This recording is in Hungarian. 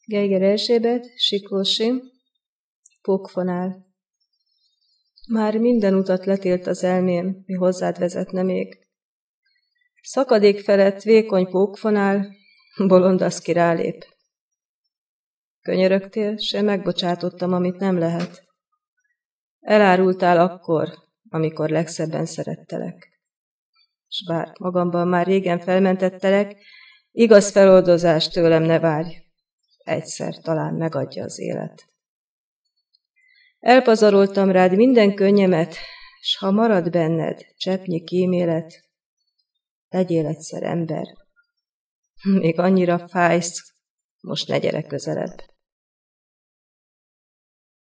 Geiger Erzsébet, Siklósi, pókfonál. Már minden utat letélt az elmém, mi hozzád vezetne még. Szakadék felett vékony pókfonál, bolondaszki rálép. Könyörögtél, se megbocsátottam, amit nem lehet. Elárultál akkor, amikor legszebben szerettelek. S bár magamban már régen felmentettelek, igaz feloldozást tőlem ne várj, egyszer talán megadja az élet. Elpazaroltam rád minden könnyemet, s ha marad benned cseppnyi kímélet, legyél egyszer ember. Még annyira fájsz, most ne gyere közelebb.